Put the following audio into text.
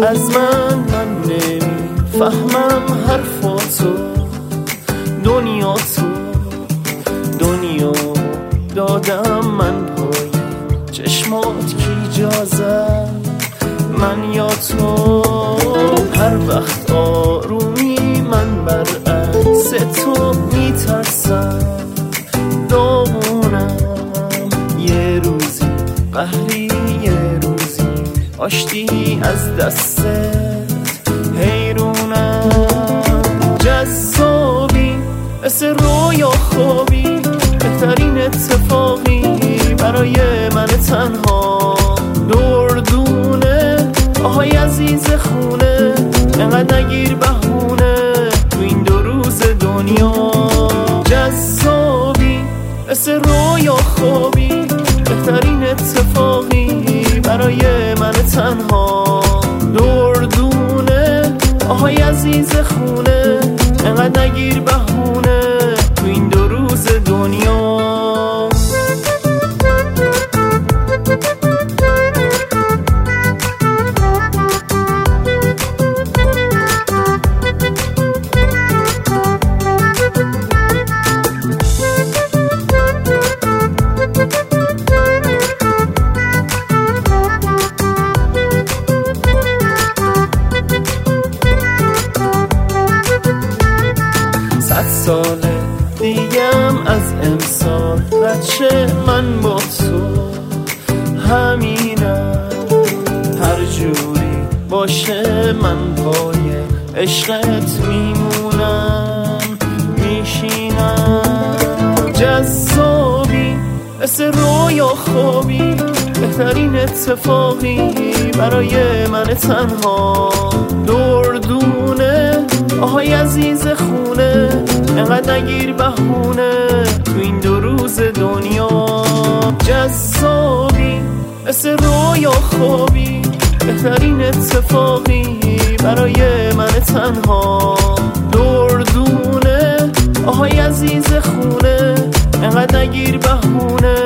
از من نمیفهمم حرفاتو، دنیا دادم من پای چشمات کی جازه، من یا تو. هر وقت آرومی من برعکس تو میترسم، داغونم یه روزی قهری، یه روزی آشتی از دستت حیرونم. جذابی مثل رویا خوابی، بهترین اتفاقی برای من تنها. دردونه آهای عزیز خونه، انقدر نگیر بهونه تو این 2 روز دنیا. جذابی مثل رویا خوابی، بهترین اتفاقی برای من تنها. دردونه آهای عزیز خونه، انقدر نگیر بهونه تو این 2 روز دنیا. ساله دیگم از امسال بچه من با تو همینم. هر جوری باشه من پای عشقت میمونم، میشینم. جذابی مثل رویا خوابی، بهترین اتفاقی برای من تنها. دردونه آهای عزیز خونه، انقدر نگیر بهونه تو این 2 روز دنیا. جذابی مثل رویا خوابی، بهترین اتفاقی برای من تنها. دردونه آهای عزیز خونه، انقدر نگیر بهونه